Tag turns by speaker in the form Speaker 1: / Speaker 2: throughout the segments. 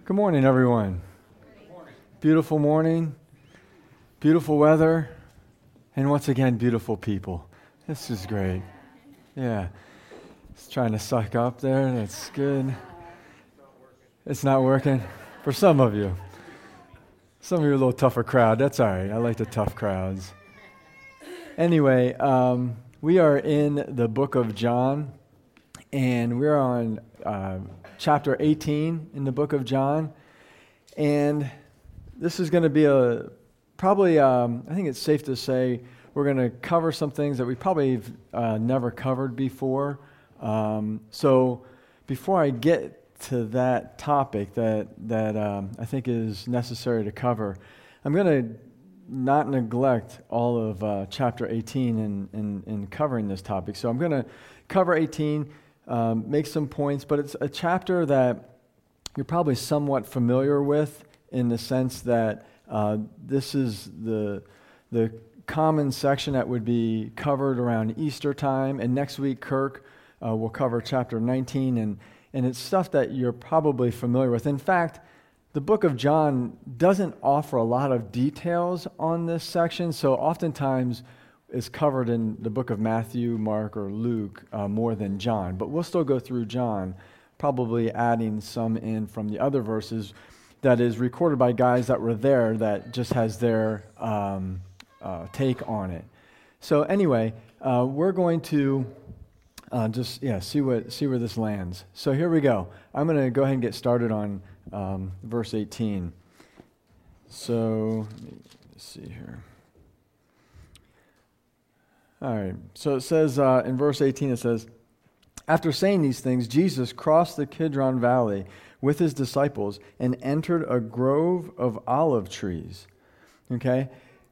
Speaker 1: Good morning, everyone.
Speaker 2: Good morning.
Speaker 1: Beautiful morning, beautiful weather, and once again, beautiful people. This is great. Yeah. Just trying to suck up there. That's good. It's not working? For some of you. Some of you are a little tougher crowd. That's all right. I like the tough crowds. Anyway, we are in the book of John, and we're on chapter 18 in the book of John. And this is going to be I think it's safe to say we're going to cover some things that we probably never covered before. So before I get to that topic that I think is necessary to cover, I'm going to not neglect all of chapter 18 in covering this topic. So I'm going to cover 18, make some points, but it's a chapter that you're probably somewhat familiar with in the sense that this is the common section that would be covered around Easter time, and next week Kirk will cover chapter 19, and it's stuff that you're probably familiar with. In fact, the book of John doesn't offer a lot of details on this section, so oftentimes it's covered in the book of Matthew, Mark, or Luke more than John. But we'll still go through John, probably adding some in from the other verses that is recorded by guys that were there that just has their take on it. So anyway, we're going to see where this lands. So here we go. I'm going to go ahead and get started on verse 18. So let's see here. All right. So it says in verse 18, it says, "After saying these things, Jesus crossed the Kidron Valley with his disciples and entered a grove of olive trees." Okay?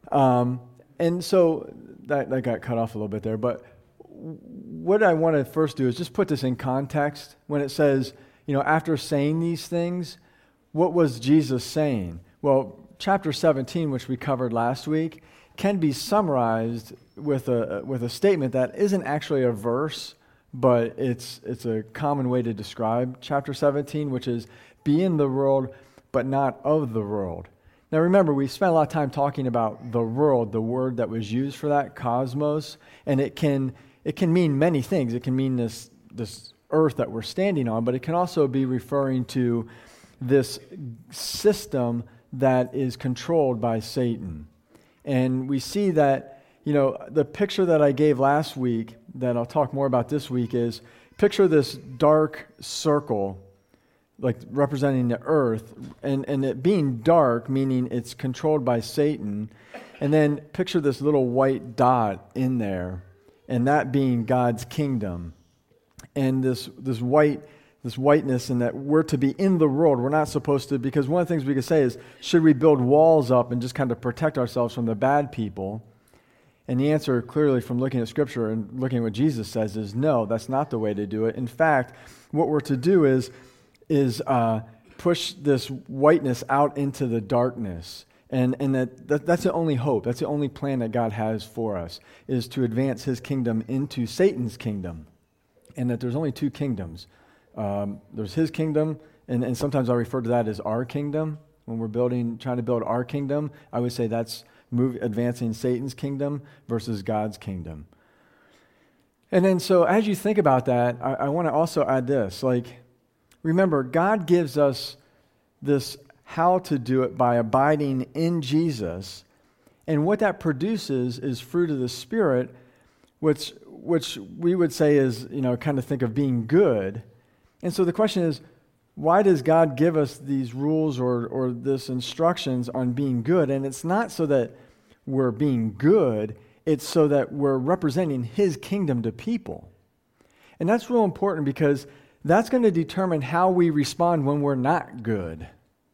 Speaker 1: And so that got cut off a little bit there, but what I want to first do is just put this in context. When it says, after saying these things, what was Jesus saying? Well, chapter 17, which we covered last week, can be summarized with a statement that isn't actually a verse, but it's a common way to describe chapter 17, which is, "Be in the world, but not of the world." Now remember, we spent a lot of time talking about the world, the word that was used for that, cosmos, and it can mean many things. It can mean this earth that we're standing on, but it can also be referring to this system that is controlled by Satan. And we see that, the picture that I gave last week, that I'll talk more about this week, is picture this dark circle, like representing the earth, and it being dark, meaning it's controlled by Satan, and then picture this little white dot in there, and that being God's kingdom. And this whiteness, and that we're to be in the world. We're not supposed to, because one of the things we could say is, should we build walls up and just kind of protect ourselves from the bad people? And the answer, clearly from looking at Scripture and looking at what Jesus says, is no, that's not the way to do it. In fact, what we're to do is push this whiteness out into the darkness. And that's the only hope. That's the only plan that God has for us, is to advance his kingdom into Satan's kingdom. And that there's only two kingdoms. There's his kingdom, and sometimes I refer to that as our kingdom. When we're trying to build our kingdom, I would say that's advancing Satan's kingdom versus God's kingdom. And then so as you think about that, I want to also add this. Remember, God gives us this how to do it by abiding in Jesus, and what that produces is fruit of the Spirit, which we would say is, kind of think of being good. And so the question is, why does God give us these rules or this instructions on being good? And it's not so that we're being good, it's so that we're representing his kingdom to people. And that's real important, because that's going to determine how we respond when we're not good.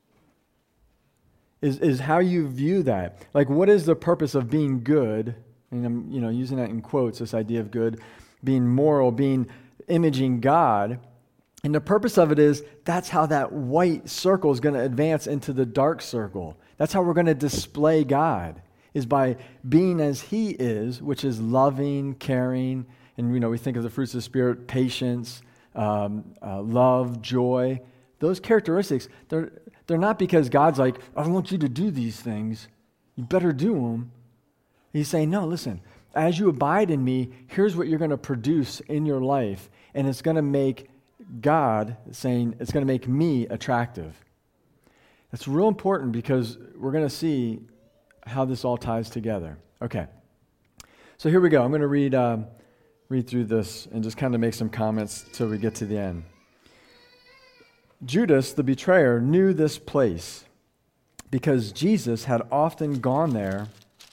Speaker 1: Is how you view that. What is the purpose of being good? And I'm, using that in quotes, this idea of good, being moral, being imaging God. And the purpose of it is, that's how that white circle is going to advance into the dark circle. That's how we're going to display God, is by being as he is, which is loving, caring, and we think of the fruits of the Spirit, patience, love, joy. those characteristics, they're not because God's like, I want you to do these things. You better do them. He's saying, no, listen, as you abide in me, here's what you're going to produce in your life, and it's going to make God, saying, it's going to make me attractive. That's real important because we're going to see how this all ties together. Okay, so here we go. I'm going to read through this and just kind of make some comments till we get to the end. Judas, the betrayer, knew this place because Jesus had often gone there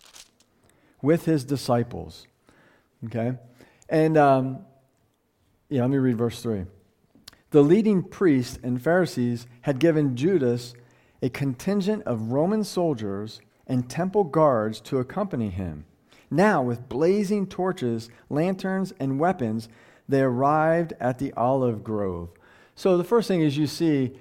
Speaker 1: with his disciples. Okay? And, let me read verse 3. The leading priests and Pharisees had given Judas a contingent of Roman soldiers and temple guards to accompany him. Now, with blazing torches, lanterns, and weapons, they arrived at the olive grove. So the first thing is you see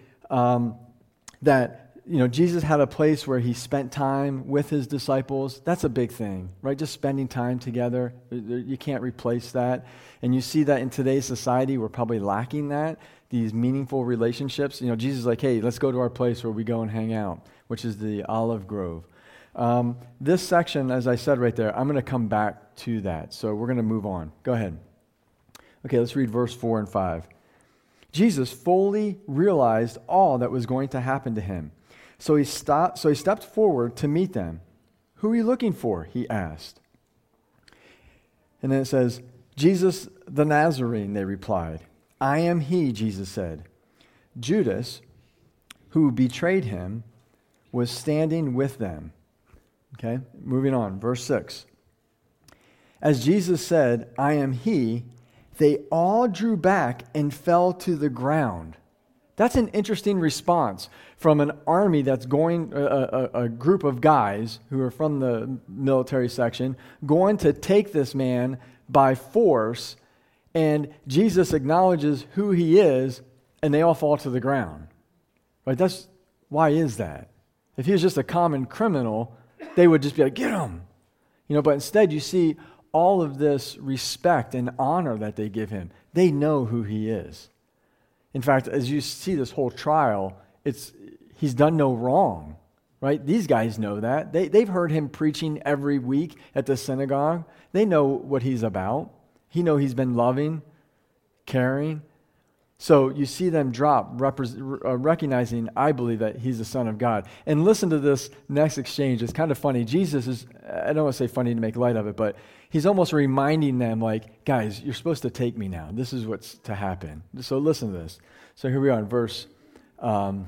Speaker 1: that Jesus had a place where he spent time with his disciples. That's a big thing, right? Just spending time together. You can't replace that. And you see that in today's society, we're probably lacking that, these meaningful relationships. Jesus is like, hey, let's go to our place where we go and hang out, which is the olive grove. This section, as I said right there, I'm going to come back to that. So we're going to move on. Go ahead. Okay, let's read verse 4 and 5. Jesus fully realized all that was going to happen to him. So he stepped forward to meet them. Who are you looking for? He asked. And then it says, Jesus the Nazarene, they replied. I am he, Jesus said. Judas, who betrayed him, was standing with them. Okay, moving on, verse 6. As Jesus said, I am he, they all drew back and fell to the ground. That's an interesting response from an army that's going, a group of guys who are from the military section, going to take this man by force, and Jesus acknowledges who he is, and they all fall to the ground. Right? Why is that? If he was just a common criminal, they would just be like, get him. But instead you see all of this respect and honor that they give him. They know who he is. In fact, as you see this whole trial, he's done no wrong, right? These guys know that. They've heard him preaching every week at the synagogue. They know what he's about. He's been loving, caring. So you see them drop, recognizing, I believe, that he's the Son of God. And listen to this next exchange. It's kind of funny. Jesus is, I don't want to say funny to make light of it, but he's almost reminding them, like, guys, you're supposed to take me now. This is what's to happen. So listen to this. So here we are in verse 8.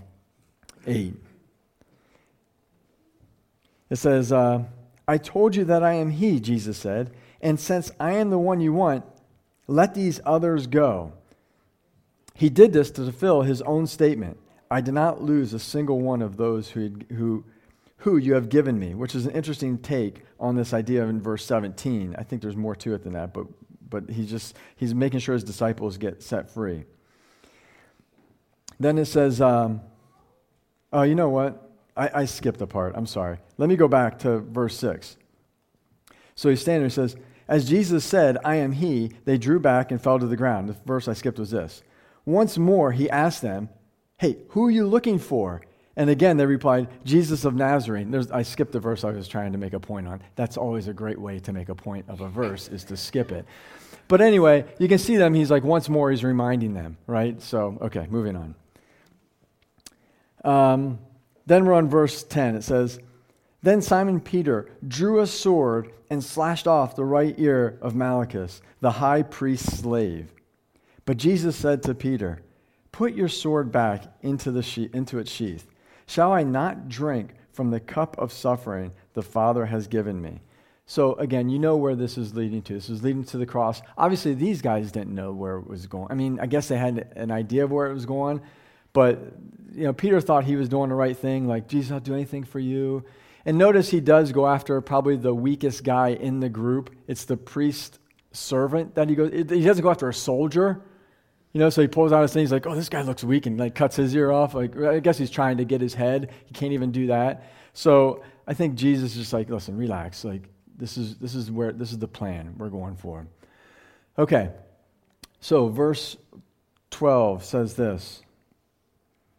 Speaker 1: It says, I told you that I am he, Jesus said, and since I am the one you want, let these others go. He did this to fulfill his own statement. I did not lose a single one of those who you have given me, which is an interesting take on this idea in verse 17. I think there's more to it than that, but he's making sure his disciples get set free. Then it says, you know what? I skipped a part. I'm sorry. Let me go back to verse 6. So he's standing there and says, as Jesus said, I am he, they drew back and fell to the ground. The verse I skipped was this. Once more, he asked them, hey, who are you looking for? And again, they replied, Jesus of Nazarene. I skipped the verse I was trying to make a point on. That's always a great way to make a point of a verse, is to skip it. But anyway, you can see them. He's like, once more, he's reminding them, right? So, okay, moving on. Then we're on verse 10. It says, then Simon Peter drew a sword and slashed off the right ear of Malchus, the high priest's slave. But Jesus said to Peter, put your sword back into its sheath. Shall I not drink from the cup of suffering the Father has given me? So again, you know where this is leading to. This is leading to the cross. Obviously, these guys didn't know where it was going. I mean, I guess they had an idea of where it was going, but Peter thought he was doing the right thing, like, Jesus, I'll do anything for you. And notice he does go after probably the weakest guy in the group. It's the priest servant that he goes. He doesn't go after a soldier. So he pulls out his thing. He's like, oh, this guy looks weak, and like cuts his ear off. Like, I guess he's trying to get his head. He can't even do that. So I think Jesus is just like, listen, relax. Like, this is the plan we're going for. Okay. So verse 12 says this.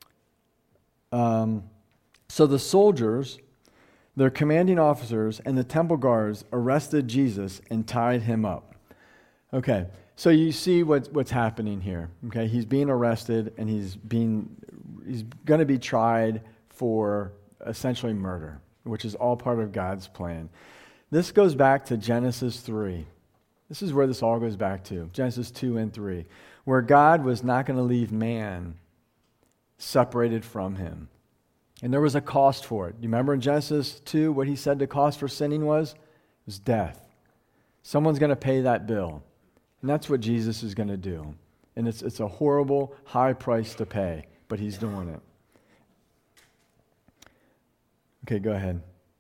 Speaker 1: So the soldiers, their commanding officers, and the temple guards arrested Jesus and tied him up. Okay, so you see what's happening here. Okay, he's being arrested and he's going to be tried for essentially murder, which is all part of God's plan. This goes back to Genesis 3. This is where this all goes back to, Genesis 2 and 3, where God was not going to leave man separated from him. And there was a cost for it. You remember in Genesis 2 what he said the cost for sinning was? It was death. Someone's going to pay that bill. And that's what Jesus is going to do. And it's a horrible, high price to pay, but he's doing it. Okay, go ahead.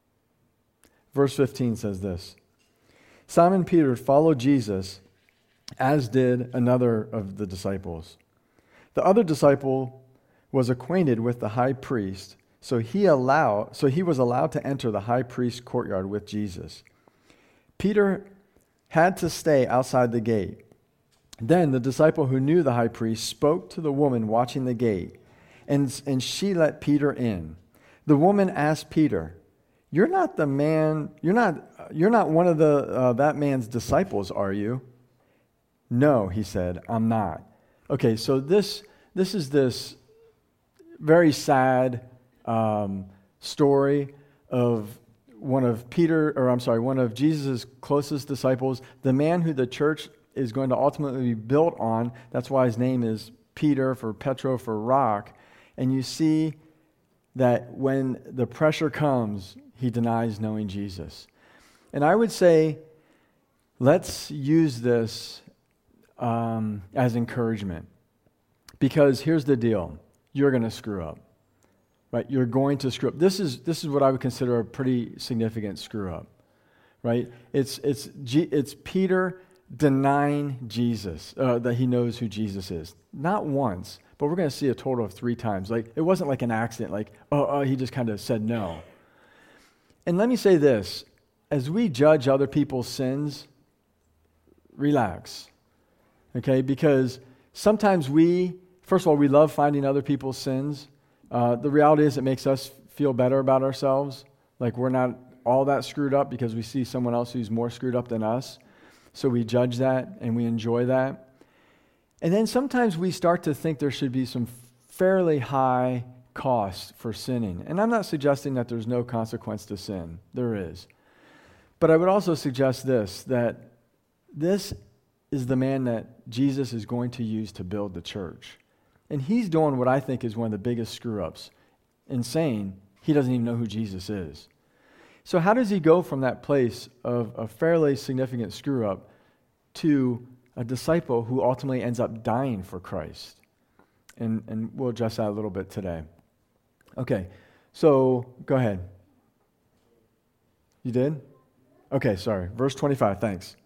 Speaker 1: Verse 15 says this. Simon Peter followed Jesus, as did another of the disciples. The other disciple was acquainted with the high priest, so he was allowed to enter the high priest's courtyard with Jesus. Peter had to stay outside the gate. Then the disciple who knew the high priest spoke to the woman watching the gate, and she let Peter in. The woman asked Peter, "You're not the man. You're not one of that man's disciples, are you?" "No," he said, "I'm not." Okay, so this is this very sad story of one of Jesus' closest disciples, the man who the church is going to ultimately be built on. That's why his name is Peter, for Petro, for rock. And you see that when the pressure comes, he denies knowing Jesus. And I would say, let's use this as encouragement. Because here's the deal. You're going to screw up. Right? You're going to screw up. This is what I would consider a pretty significant screw up. Right? It's Peter denying Jesus, that he knows who Jesus is. Not once, but we're going to see a total of 3 times. Like, it wasn't like an accident, like, he just kind of said no. And let me say this, as we judge other people's sins, relax. Okay? Because sometimes first of all, we love finding other people's sins. The reality is it makes us feel better about ourselves. Like we're not all that screwed up because we see someone else who's more screwed up than us. So we judge that and we enjoy that. And then sometimes we start to think there should be some fairly high cost for sinning. And I'm not suggesting that there's no consequence to sin. There is. But I would also suggest that this is the man that Jesus is going to use to build the church. And he's doing what I think is one of the biggest screw-ups in saying he doesn't even know who Jesus is. So how does he go from that place of a fairly significant screw-up to a disciple who ultimately ends up dying for Christ? And we'll address that a little bit today. Okay, so go ahead. You did? Okay, sorry. Verse 25, thanks.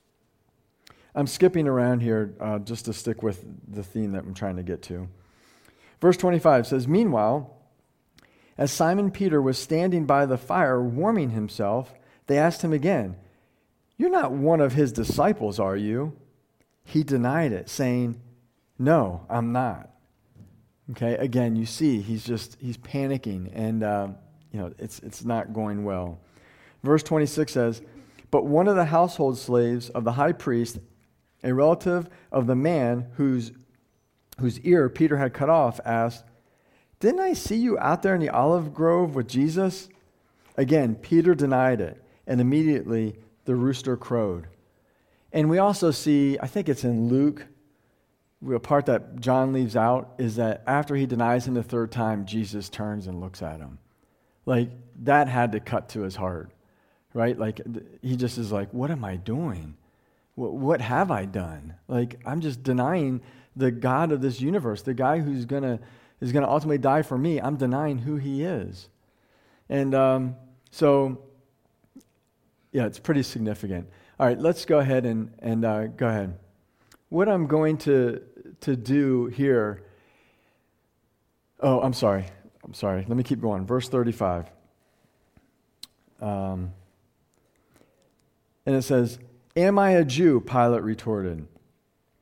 Speaker 1: I'm skipping around here just to stick with the theme that I'm trying to get to. Verse 25 says, "Meanwhile, as Simon Peter was standing by the fire warming himself, they asked him again, 'You're not one of his disciples, are you?' He denied it, saying, 'No, I'm not.'" Okay, again, you see, he's panicking, and it's not going well. Verse 26 says, "But one of the household slaves of the high priest, a relative of the man whose ear Peter had cut off, asked, 'Didn't I see you out there in the olive grove with Jesus?' Again, Peter denied it, and immediately the rooster crowed." And we also see, I think it's in Luke, a part that John leaves out is that after he denies him the 3rd time, Jesus turns and looks at him. Like, that had to cut to his heart, right? Like, he just is like, what am I doing? What have I done? Like, I'm just denying the God of this universe, the guy is going to ultimately die for me. I'm denying who he is. And so, yeah, it's pretty significant. All right, let's go ahead and go ahead. What I'm going to do here, I'm sorry. Let me keep going. Verse 35. And it says, "Am I a Jew?" Pilate retorted.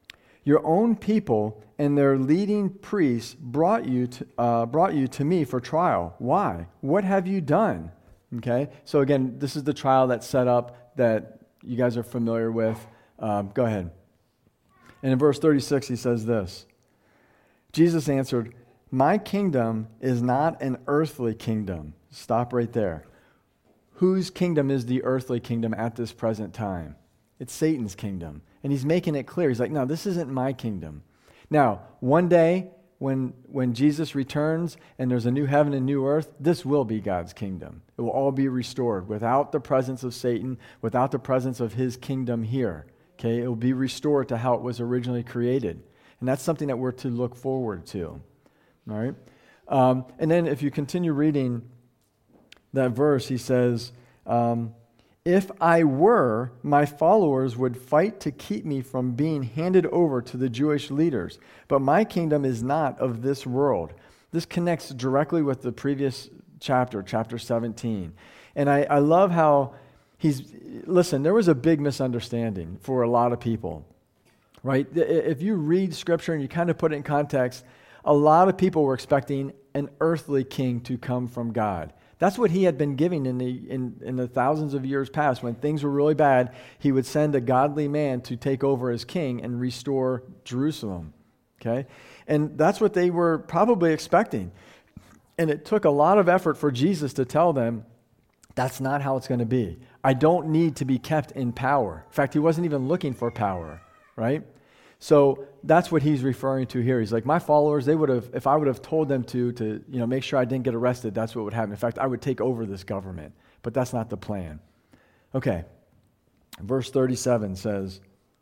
Speaker 1: Your own people and their leading priests brought you to me for trial. Why? What have you done? Okay, so again, this is the trial that's set up that you guys are familiar with. Go ahead. And in verse 36, he says this. Jesus answered, my kingdom is not an earthly kingdom. Stop right there. Whose kingdom is the earthly kingdom at this present time? It's Satan's kingdom. And he's making it clear. He's like, no, this isn't my kingdom. Now, one day, when Jesus returns and there's a new heaven and new earth, this will be God's kingdom. It will all be restored without the presence of Satan, without the presence of his kingdom here. Okay, it will be restored to how it was originally created. And that's something that we're to look forward to. All right? And then if you continue reading that verse, he says, if I were, my followers would fight to keep me from being handed over to the Jewish leaders. But my kingdom is not of this world. This connects directly with the previous chapter, chapter 17. And I love how listen, there was a big misunderstanding for a lot of people, right? If you read Scripture and you kind of put it in context, a lot of people were expecting an earthly king to come from God. That's what he had been giving in the thousands of years past. When things were really bad, he would send a godly man to take over as king and restore Jerusalem. Okay? And that's what they were probably expecting. And it took a lot of effort for Jesus to tell them, that's not how it's going to be. I don't need to be kept in power. In fact, he wasn't even looking for power, right? So that's what he's referring to here. He's like, my followers, they would have, if I would have told them to make sure I didn't get arrested, that's what would happen. In fact, I would take over this government. But that's not the plan. Okay. Verse 37 says,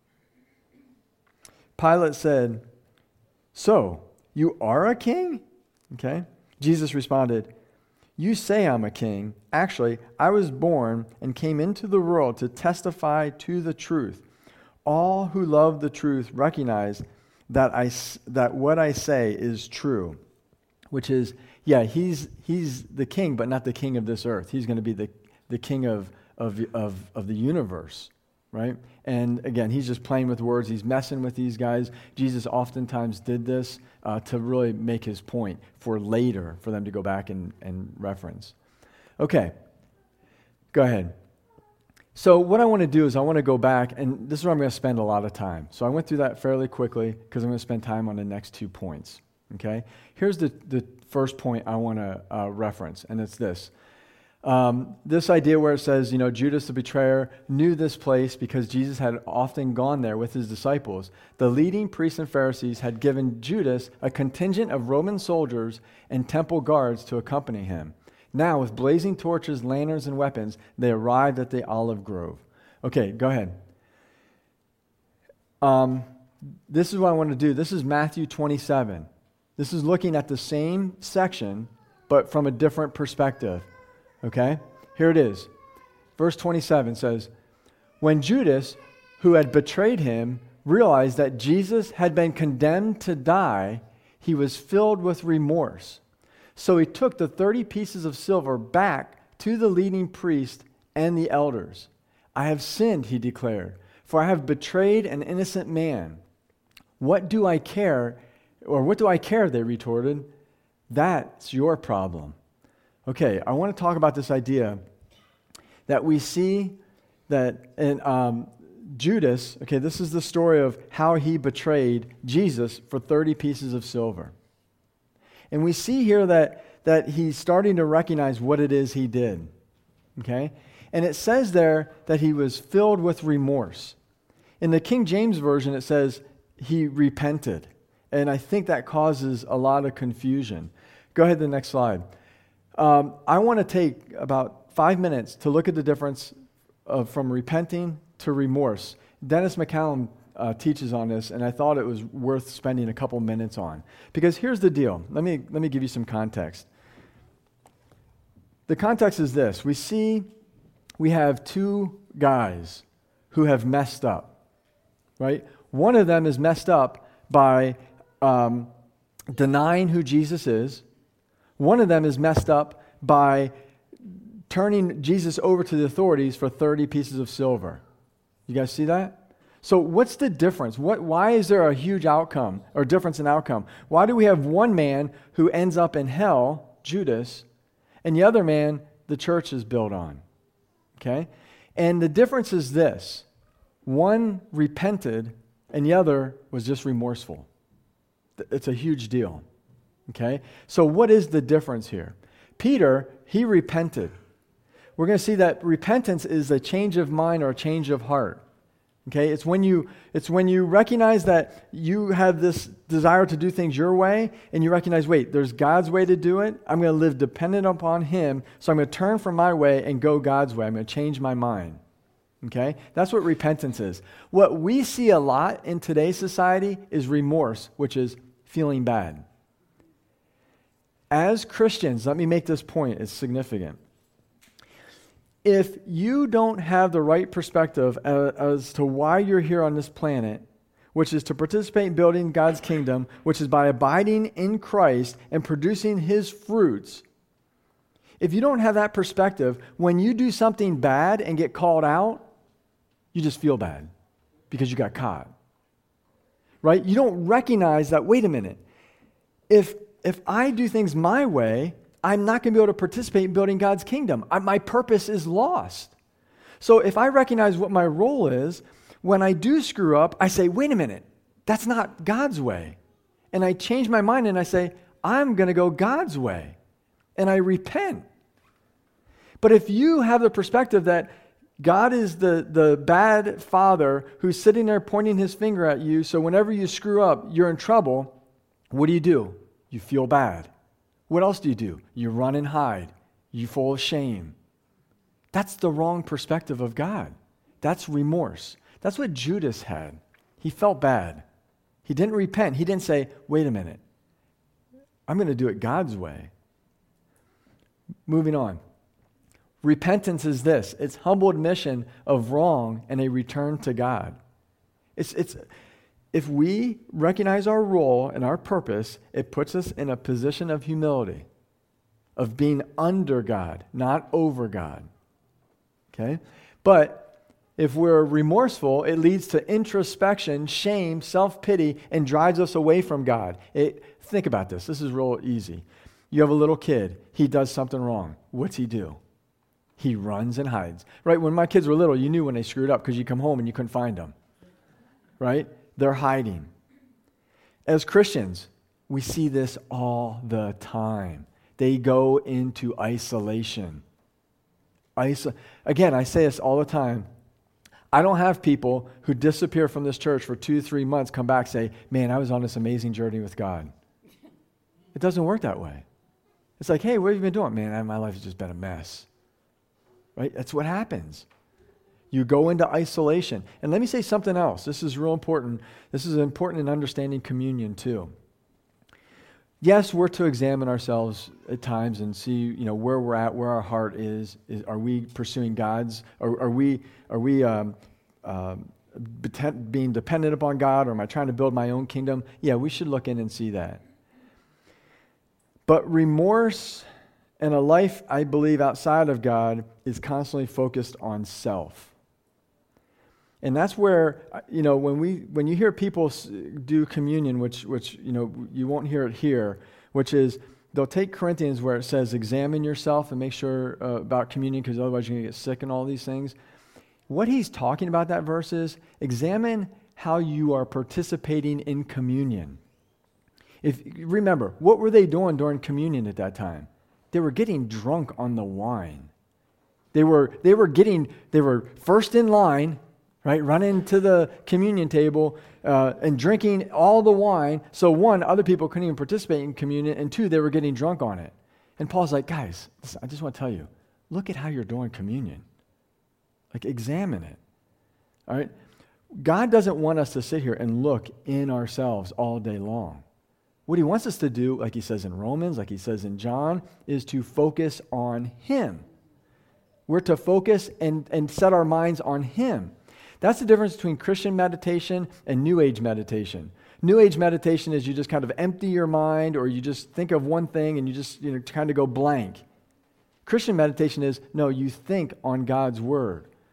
Speaker 1: Pilate said, so, you are a king? Okay. Jesus responded, you say I'm a king. Actually, I was born and came into the world to testify to the truth. All who love the truth recognize that what I say is true, which is, yeah, he's the king, but not the king of this earth. He's going to be the king of the universe, right? And again, he's just playing with words. He's messing with these guys. Jesus oftentimes did this to really make his point for later, for them to go back and reference. Okay, go ahead. So what I want to do is I want to go back, and this is where I'm going to spend a lot of time. So I went through that fairly quickly because I'm going to spend time on the next 2 points. Okay? Here's the first point I want to reference, and it's this. This idea where it says, Judas the betrayer knew this place because Jesus had often gone there with his disciples. The leading priests and Pharisees had given Judas a contingent of Roman soldiers and temple guards to accompany him. Now, with blazing torches, lanterns, and weapons, they arrived at the olive grove. Okay, go ahead. This is what I want to do. This is Matthew 27. This is looking at the same section, but from a different perspective. Okay? Here it is. Verse 27 says, when Judas, who had betrayed him, realized that Jesus had been condemned to die, he was filled with remorse. So he took the 30 pieces of silver back to the leading priest and the elders. I have sinned, he declared, for I have betrayed an innocent man. What do I care? Or what do I care, they retorted. That's your problem. Okay, I want to talk about this idea that we see that in Judas, okay, this is the story of how he betrayed Jesus for 30 pieces of silver. And we see here that he's starting to recognize what it is he did, okay? And it says there that he was filled with remorse. In the King James Version, it says he repented. And I think that causes a lot of confusion. Go ahead to the next slide. I want to take about 5 minutes to look at the difference from repenting to remorse. Dennis McCallum teaches on this, and I thought it was worth spending a couple minutes on. Because here's the deal. Let me give you some context. The context is this. We have two guys who have messed up, right? One of them is messed up by denying who Jesus is. One of them is messed up by turning Jesus over to the authorities for 30 pieces of silver. You guys see that? So what's the difference? Why is there a huge outcome or difference in outcome? Why do we have one man who ends up in hell, Judas, and the other man the church is built on? Okay? And the difference is this. One repented and the other was just remorseful. It's a huge deal. Okay? So what is the difference here? Peter, he repented. We're going to see that repentance is a change of mind or a change of heart. Okay, it's when you recognize that you have this desire to do things your way, and you recognize, wait, there's God's way to do it. I'm going to live dependent upon Him, so I'm going to turn from my way and go God's way. I'm going to change my mind. Okay, that's what repentance is. What we see a lot in today's society is remorse, which is feeling bad. As Christians, let me make this point, it's significant. If you don't have the right perspective as to why you're here on this planet, which is to participate in building God's kingdom, which is by abiding in Christ and producing His fruits, if you don't have that perspective, when you do something bad and get called out, you just feel bad because you got caught. Right? You don't recognize that, wait a minute, if I do things my way, I'm not going to be able to participate in building God's kingdom. My purpose is lost. So if I recognize what my role is, when I do screw up, I say, wait a minute, that's not God's way. And I change my mind and I say, I'm going to go God's way. And I repent. But if you have the perspective that God is the bad father who's sitting there pointing his finger at you, so whenever you screw up, you're in trouble, what do? You feel bad. What else do? You run and hide. You full of shame. That's the wrong perspective of God. That's remorse. That's what Judas had. He felt bad. He didn't repent. He didn't say, wait a minute, I'm going to do it God's way. Moving on. Repentance is this. It's humble admission of wrong and a return to God. If we recognize our role and our purpose, it puts us in a position of humility, of being under God, not over God. Okay? But if we're remorseful, it leads to introspection, shame, self-pity, and drives us away from God. Think about this. This is real easy. You have a little kid. He does something wrong. What's he do? He runs and hides. Right? When my kids were little, you knew when they screwed up because you come home and you couldn't find them. Right? They're hiding. As Christians, we see this all the time. They go into isolation. Again, I say this all the time. I don't have people who disappear from this church for 2-3 months, come back, say, man, I was on this amazing journey with God. It doesn't work that way. It's like, hey, what have you been doing? Man, my life has just been a mess. Right? That's what happens. You go into isolation. And let me say something else. This is real important. This is important in understanding communion too. Yes, we're to examine ourselves at times and see, where we're at, where our heart is. Are we pursuing God's? Are we being dependent upon God, or am I trying to build my own kingdom? Yeah, we should look in and see that. But remorse and a life, I believe, outside of God is constantly focused on self. And that's where, when you hear people do communion, which you won't hear it here, which is they'll take Corinthians where it says examine yourself and make sure about communion because otherwise you're going to get sick and all these things. What he's talking about that verse is examine how you are participating in communion. Remember, what were they doing during communion at that time? They were getting drunk on the wine. They were first in line, right, running to the communion table and drinking all the wine. So one, other people couldn't even participate in communion, and two, they were getting drunk on it. And Paul's like, guys, listen, I just want to tell you, look at how you're doing communion. Like, examine it. All right? God doesn't want us to sit here and look in ourselves all day long. What he wants us to do, like he says in Romans, like he says in John, is to focus on him. We're to focus and set our minds on him. That's the difference between Christian meditation and New Age meditation. New Age meditation is you just kind of empty your mind, or you just think of one thing and you just kind of go blank. Christian meditation is, no, you think on God's word.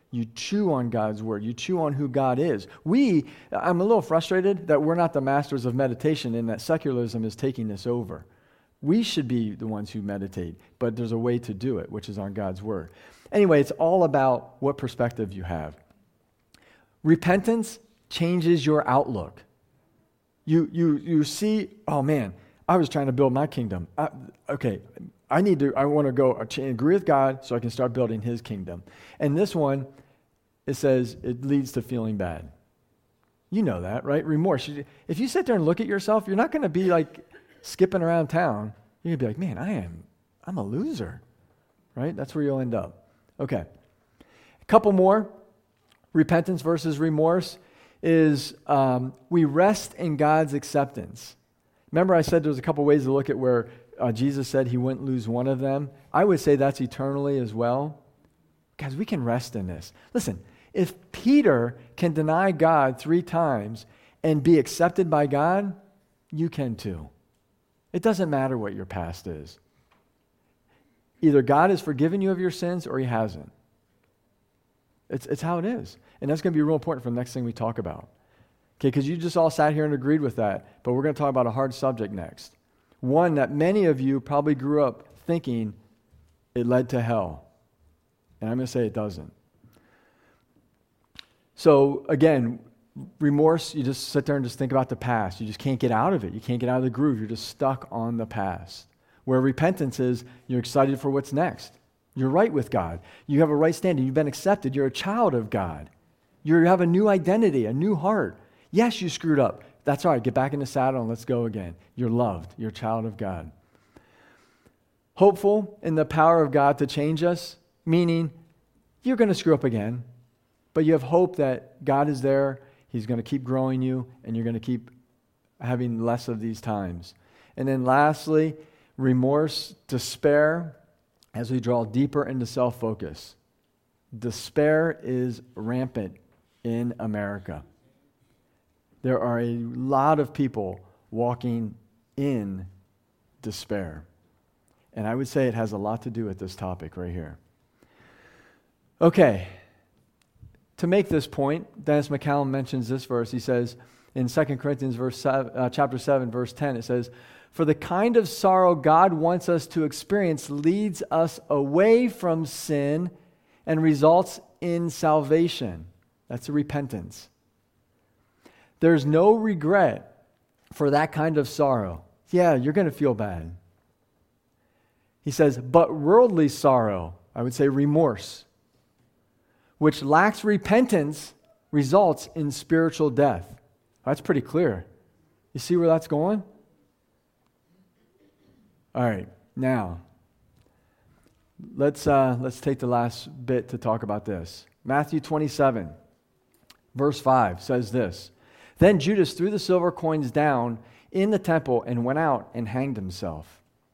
Speaker 1: You chew on God's word. You chew on who God is. I'm a little frustrated that we're not the masters of meditation and that secularism is taking this over. We should be the ones who meditate, but there's a way to do it, which is on God's word. Anyway, it's all about what perspective you have. Repentance changes your outlook. You see, oh man, I was trying to build my kingdom. I want to go agree with God so I can start building his kingdom. And this one, it says it leads to feeling bad. You know that, right? Remorse. If you sit there and look at yourself, you're not going to be like skipping around town. You're going to be like, man, I'm a loser, right? That's where you'll end up. Okay. A couple more. Repentance versus remorse is we rest in God's acceptance. Remember I said there's a couple ways to look at where Jesus said he wouldn't lose one of them. I would say that's eternally as well. Guys, we can rest in this. Listen, if Peter can deny God 3 times and be accepted by God, you can too. It doesn't matter what your past is. Either God has forgiven you of your sins or he hasn't. It's how it is. And that's going to be real important for the next thing we talk about. Okay, because you just all sat here and agreed with that, but we're going to talk about a hard subject next. One that many of you probably grew up thinking it led to hell. And I'm going to say it doesn't. So again, remorse, you just sit there and just think about the past. You just can't get out of it. You can't get out of the groove. You're just stuck on the past. Where repentance is, you're excited for what's next. You're right with God. You have a right standing. You've been accepted. You're a child of God. You have a new identity, a new heart. Yes, you screwed up. That's all right. Get back in the saddle and let's go again. You're loved. You're a child of God. Hopeful in the power of God to change us, meaning you're going to screw up again, but you have hope that God is there. He's going to keep growing you, and you're going to keep having less of these times. And then lastly, remorse, despair, as we draw deeper into self-focus. Despair is rampant in America. There are a lot of people walking in despair. And I would say it has a lot to do with this topic right here. Okay. To make this point, Dennis McCallum mentions this verse. He says in 2 Corinthians chapter 7, verse 10, it says, "For the kind of sorrow God wants us to experience leads us away from sin and results in salvation." That's a repentance. There's no regret for that kind of sorrow. Yeah, you're going to feel bad. He says, but worldly sorrow, I would say remorse, which lacks repentance, results in spiritual death. That's pretty clear. You see where that's going? All right, now, let's take the last bit to talk about this. Matthew 27, verse 5 says this, "Then Judas threw the silver coins down in the temple and went out and hanged himself."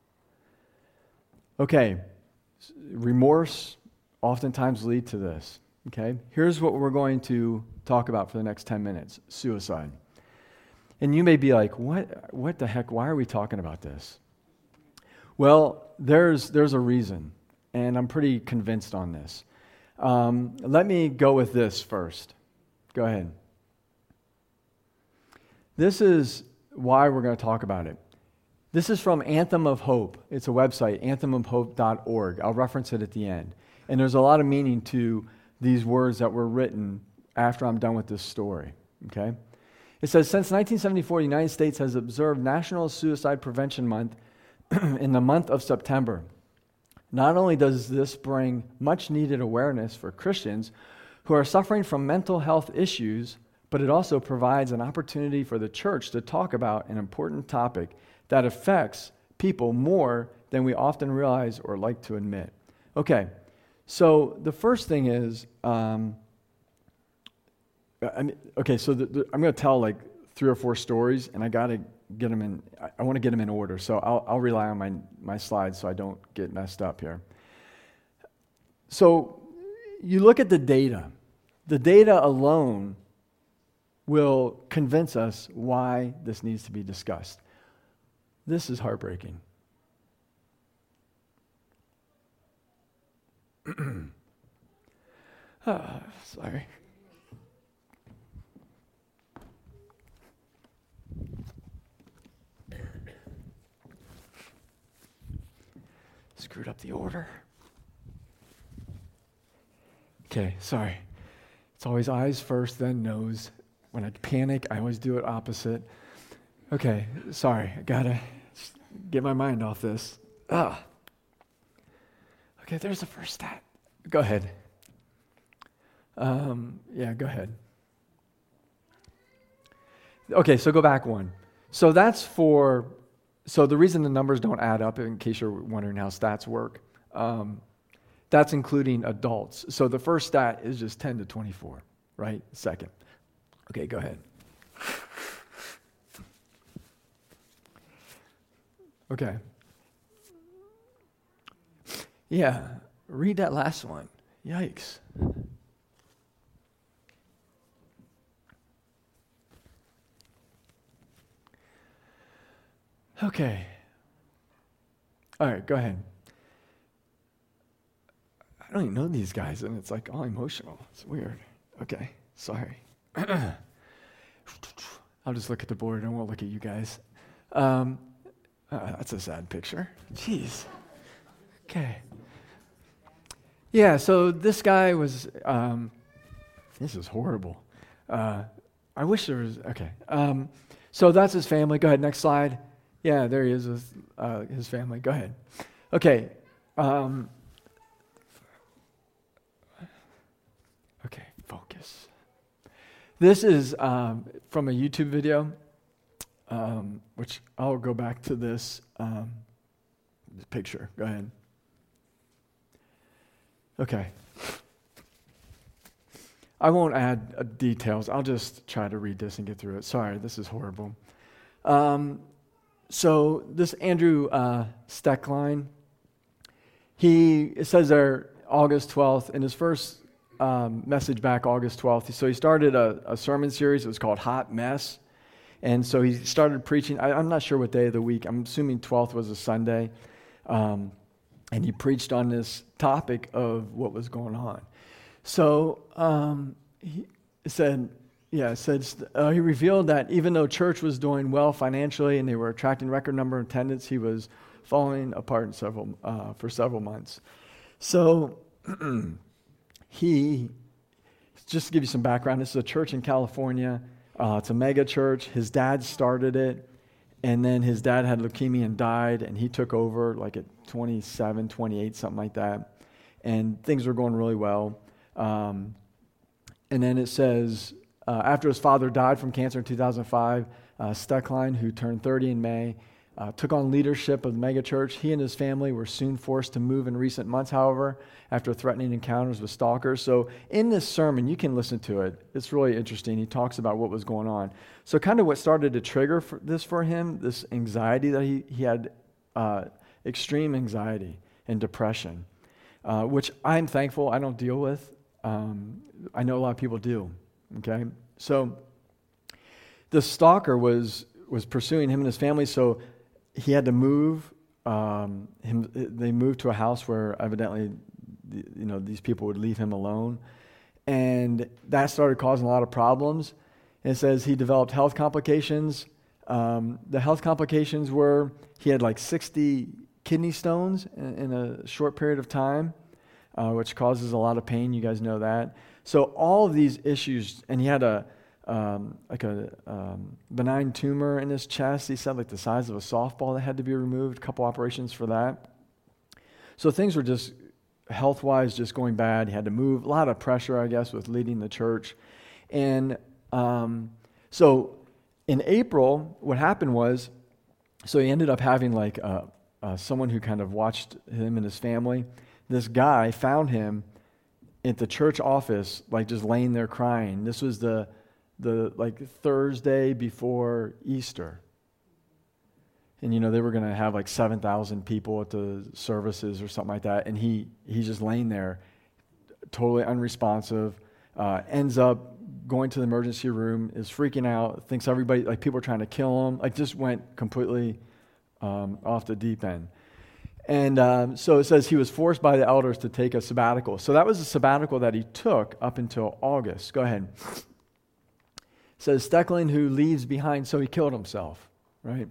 Speaker 1: Okay, remorse oftentimes lead to this. Okay, here's what we're going to talk about for the next 10 minutes, suicide. And you may be like, what the heck, why are we talking about this? Well, there's a reason, and I'm pretty convinced on this. Let me go with this first. Go ahead. This is why we're going to talk about it. This is from Anthem of Hope. It's a website, anthemofhope.org. I'll reference it at the end. And there's a lot of meaning to these words that were written after I'm done with this story. Okay? It says, since 1974, the United States has observed National Suicide Prevention Month in the month of September. Not only does this bring much needed awareness for Christians who are suffering from mental health issues, but it also provides an opportunity for the church to talk about an important topic that affects people more than we often realize or like to admit. Okay, so the first thing is, I'm going to tell like 3 or 4 stories, and I got to get them in. I want to get them in order, so I'll rely on my slides so I don't get messed up here. So you look at the data. The data alone will convince us why this needs to be discussed. This is heartbreaking. Sorry. Screwed up the order. Okay, sorry. It's always eyes first, then nose. When I panic, I always do it opposite. Okay, sorry. I gotta get my mind off this. Okay, there's the first stat. Go ahead. Yeah, go ahead. Okay, so go back one. So the reason the numbers don't add up, in case you're wondering how stats work, that's including adults. So the first stat is just 10 to 24, right? Second. Okay, go ahead. Okay. Yeah, read that last one. Yikes. Okay. All right, go ahead. I don't even know these guys, and it's like all emotional. It's weird. Okay, sorry. I'll just look at the board. I won't look at you guys. That's a sad picture. Jeez. Okay. Yeah, so this guy was, this is horrible. I wish there was, okay. So that's his family. Go ahead, next slide. Yeah, there he is with his family. Go ahead. Okay. Okay, focus. This is from a YouTube video, which I'll go back to this picture. Go ahead. Okay. I won't add details. I'll just try to read this and get through it. Sorry, this is horrible. So this Andrew Steckline, it says there August 12th, in his first message back August 12th, so he started a sermon series. It was called Hot Mess. And so he started preaching. I'm not sure what day of the week. I'm assuming 12th was a Sunday. And he preached on this topic of what was going on. So he revealed that even though church was doing well financially and they were attracting record number of attendance, he was falling apart for several months. So just to give you some background, this is a church in California. It's a mega church. His dad started it, and then his dad had leukemia and died, and he took over like at 27, 28, something like that. And things were going really well. And then it says, after his father died from cancer in 2005, Steckline, who turned 30 in May, took on leadership of the megachurch. He and his family were soon forced to move in recent months, however, after threatening encounters with stalkers. So in this sermon, you can listen to it. It's really interesting. He talks about what was going on. So kind of what started to trigger this for him, this anxiety that he had, extreme anxiety and depression, which I'm thankful I don't deal with. I know a lot of people do, okay? So the stalker was pursuing him and his family, so he had to move. They moved to a house where evidently, these people would leave him alone, and that started causing a lot of problems. And it says he developed health complications. The health complications were he had like 60 kidney stones in a short period of time, which causes a lot of pain. You guys know that. So all of these issues, and he had a benign tumor in his chest. He said like the size of a softball that had to be removed, a couple operations for that. So things were just health-wise just going bad. He had to move, a lot of pressure, I guess, with leading the church. And so in April, what happened was, so he ended up having like someone who kind of watched him and his family. This guy found him at the church office, like just laying there crying. This was the like Thursday before Easter. And they were going to have like 7,000 people at the services or something like that. And he's just laying there, totally unresponsive, ends up going to the emergency room, is freaking out, thinks everybody, like people are trying to kill him, like just went completely off the deep end. And so it says he was forced by the elders to take a sabbatical. So that was a sabbatical that he took up until August. Go ahead. It says Steckling, who leaves behind, so he killed himself, right?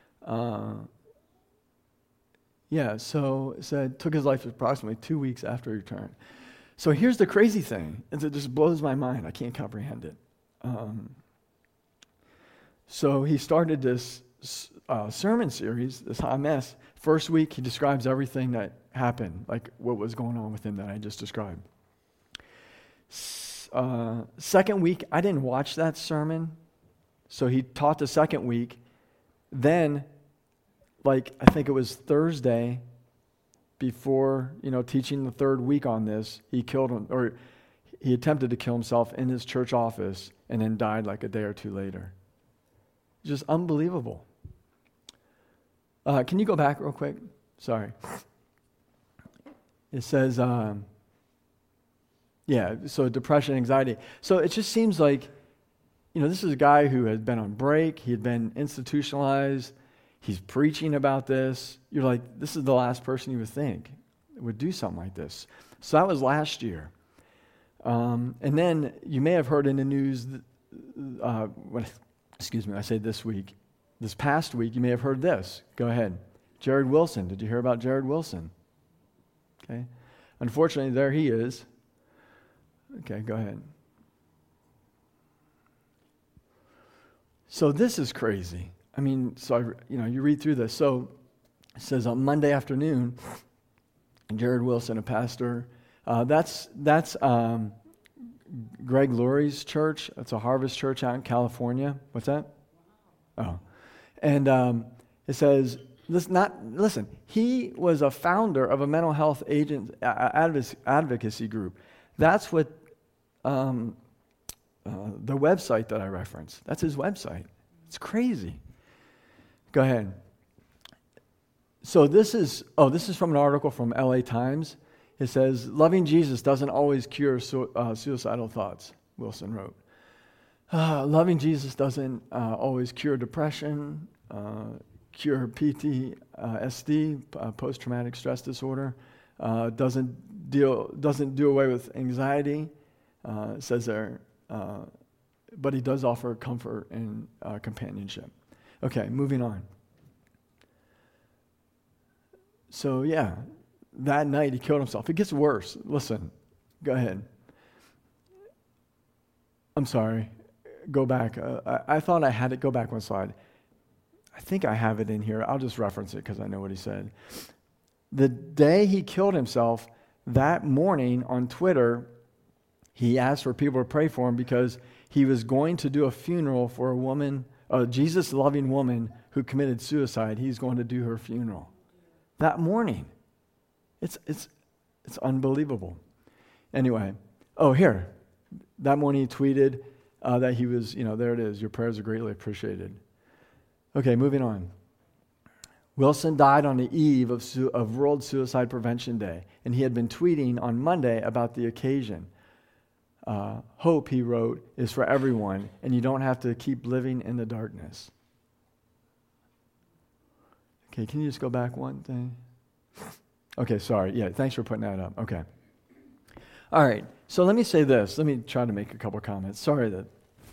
Speaker 1: So it said took his life approximately 2 weeks after he returned. So here's the crazy thing, and it just blows my mind. I can't comprehend it. So he started this sermon series, this hot mess. First week, he describes everything that happened, like what was going on with him that I just described. Second week, I didn't watch that sermon. So he taught the second week. Then, I think it was Thursday, before, teaching the third week on this, he killed him, or he attempted to kill himself in his church office and then died like a day or two later. Just unbelievable. Can you go back real quick? Sorry. It says, so depression, anxiety. So it just seems like, this is a guy who had been on break. He had been institutionalized. He's preaching about this. You're like, this is the last person you would think would do something like this. So that was last year. And then you may have heard in the news, I say this week. This past week, you may have heard this. Go ahead. Jared Wilson. Did you hear about Jared Wilson? Okay. Unfortunately, there he is. Okay, go ahead. So this is crazy. I mean, you read through this. So it says on Monday afternoon, Jared Wilson, a pastor, that's Greg Laurie's church. It's a Harvest Church out in California. What's that? Oh. And it says, listen, he was a founder of a mental health advocacy group. That's what the website that I referenced. That's his website. It's crazy. Go ahead. So this is from an article from LA Times. It says, loving Jesus doesn't always cure suicidal thoughts, Wilson wrote. Loving Jesus doesn't always cure depression, cure PTSD, post-traumatic stress disorder, doesn't do away with anxiety, it says there, but he does offer comfort and companionship. Okay, moving on. So that night he killed himself. It gets worse. Listen, go ahead. I'm sorry. Go back. I thought I had it. Go back one slide. I think I have it in here. I'll just reference it because I know what he said. The day he killed himself, that morning on Twitter, he asked for people to pray for him because he was going to do a funeral for a woman, a Jesus-loving woman who committed suicide. He's going to do her funeral. That morning. It's unbelievable. Anyway, here. That morning he tweeted that he was, there it is, your prayers are greatly appreciated. Okay, moving on. Wilson died on the eve of World Suicide Prevention Day, and he had been tweeting on Monday about the occasion. Hope, he wrote, is for everyone, and you don't have to keep living in the darkness. Okay, can you just go back one thing? Okay, sorry. Yeah, thanks for putting that up. Okay. All right, so let me say this. Let me try to make a couple comments. Sorry that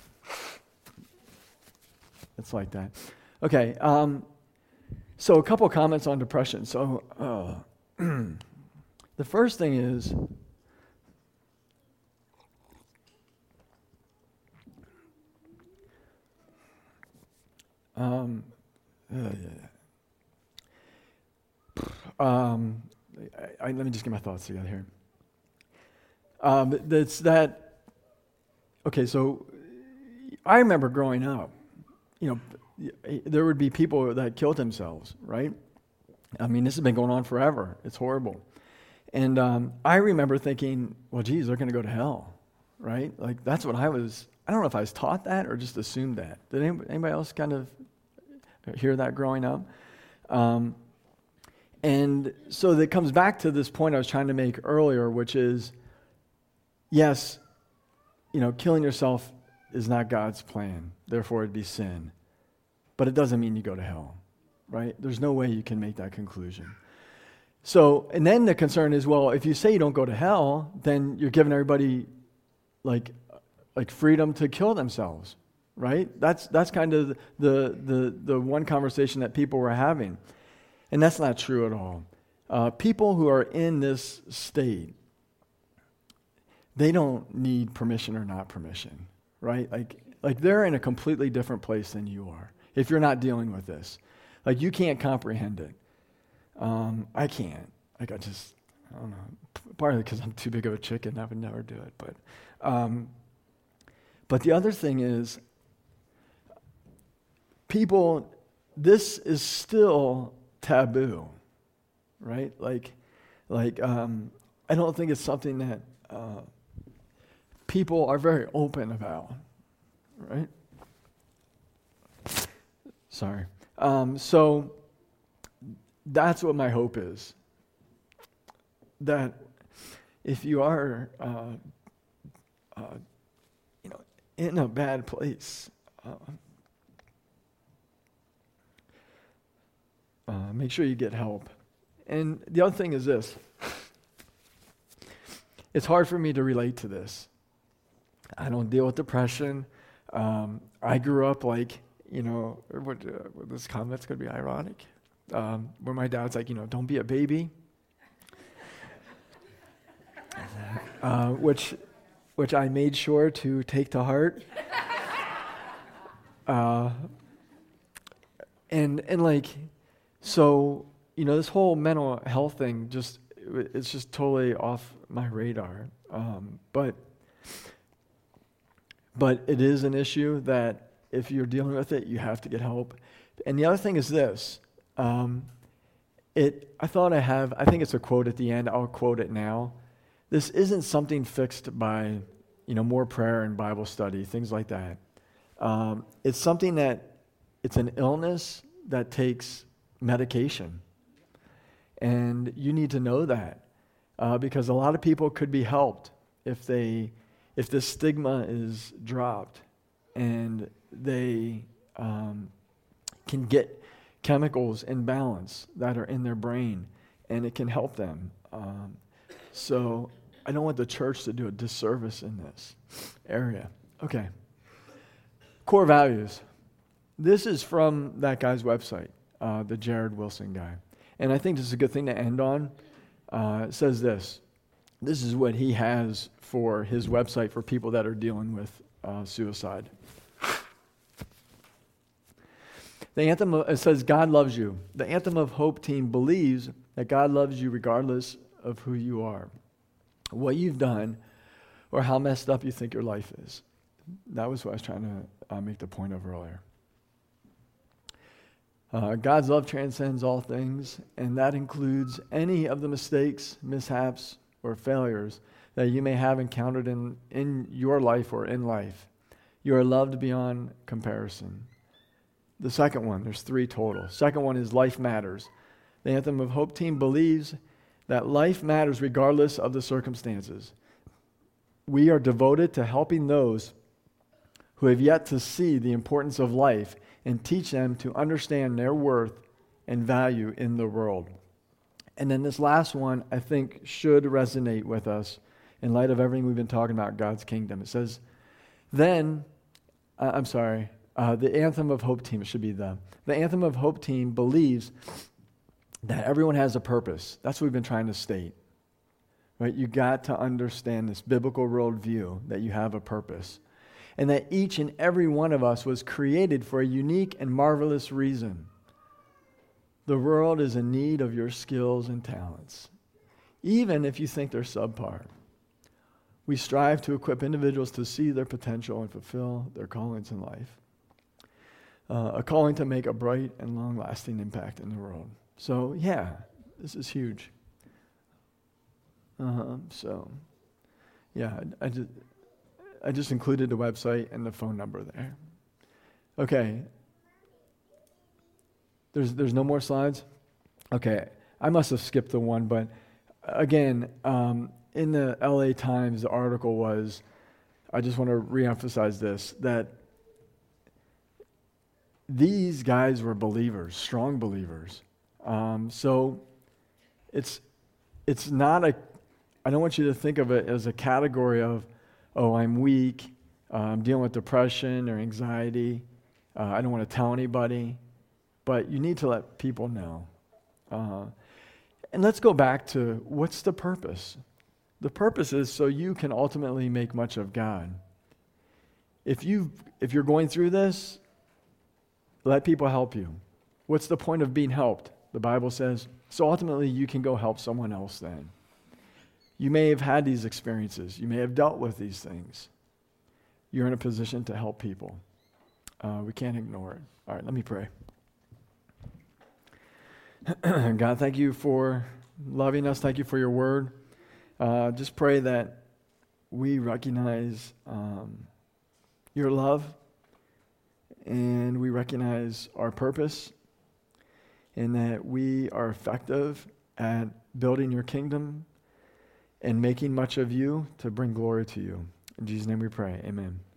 Speaker 1: it's like that. Okay, so a couple comments on depression. So the first thing is, let me just get my thoughts together here. Okay, so I remember growing up, there would be people that killed themselves, right? I mean, this has been going on forever. It's horrible. And I remember thinking, well, geez, they're going to go to hell, right? Like, that's what I don't know if I was taught that or just assumed that. Did anybody else kind of hear that growing up? And so that comes back to this point I was trying to make earlier, which is, yes, killing yourself is not God's plan. Therefore, it'd be sin. But it doesn't mean you go to hell, right? There's no way you can make that conclusion. So, and then the concern is, well, if you say you don't go to hell, then you're giving everybody like freedom to kill themselves, right? That's kind of the one conversation that people were having. And that's not true at all. People who are in this state, they don't need permission or not permission, right? Like they're in a completely different place than you are if you're not dealing with this. Like you can't comprehend it. I can't. I don't know. Partly because I'm too big of a chicken, I would never do it. But the other thing is, people, this is still taboo, right? I don't think it's something that people are very open about, right? Sorry. So that's what my hope is. That if you are, in a bad place, make sure you get help. And the other thing is this. It's hard for me to relate to this. I don't deal with depression. I grew up this comment's going to be ironic, where my dad's like, don't be a baby, which I made sure to take to heart. So, this whole mental health thing it's just totally off my radar. But it is an issue that if you're dealing with it, you have to get help. And the other thing is this. I think it's a quote at the end. I'll quote it now. This isn't something fixed by, more prayer and Bible study, things like that. It's something it's an illness that takes medication. And you need to know that because a lot of people could be helped if this stigma is dropped and they can get chemicals in balance that are in their brain, and it can help them. So I don't want the church to do a disservice in this area. Okay. Core values. This is from that guy's website, the Jared Wilson guy. And I think this is a good thing to end on. It says this. This is what he has for his website for people that are dealing with suicide. The anthem, it says, God loves you. The Anthem of Hope team believes that God loves you regardless of who you are, what you've done, or how messed up you think your life is. That was what I was trying to make the point of earlier. God's love transcends all things, and that includes any of the mistakes, mishaps, or failures that you may have encountered in your life or in life. You are loved beyond comparison. The second one, there's 3 total. Second one is life matters. The Anthem of Hope team believes that life matters regardless of the circumstances. We are devoted to helping those who have yet to see the importance of life and teach them to understand their worth and value in the world. And then this last one, I think, should resonate with us in light of everything we've been talking about, God's kingdom. It says, the Anthem of Hope team, it should be the Anthem of Hope team believes that everyone has a purpose. That's what we've been trying to state. Right? You got to understand this biblical worldview that you have a purpose. And that each and every one of us was created for a unique and marvelous reason. The world is in need of your skills and talents, even if you think they're subpar. We strive to equip individuals to see their potential and fulfill their callings in life. A calling to make a bright and long-lasting impact in the world. So, yeah, this is huge. I just included the website and the phone number there. Okay. There's no more slides? Okay. I must have skipped the one, but again, in the LA Times, the article was, I just want to reemphasize this, that these guys were believers, strong believers. So It's not I don't want you to think of it as a category of, oh, I'm weak, I'm dealing with depression or anxiety, I don't want to tell anybody, but you need to let people know. And let's go back to, what's the purpose? The purpose is so you can ultimately make much of God. If you're going through this, let people help you. What's the point of being helped? The Bible says, so ultimately you can go help someone else then. You may have had these experiences. You may have dealt with these things. You're in a position to help people. We can't ignore it. All right, let me pray. God, thank you for loving us. Thank you for your word. Just pray that we recognize your love, and we recognize our purpose, and that we are effective at building your kingdom and making much of you to bring glory to you. In Jesus' name we pray. Amen.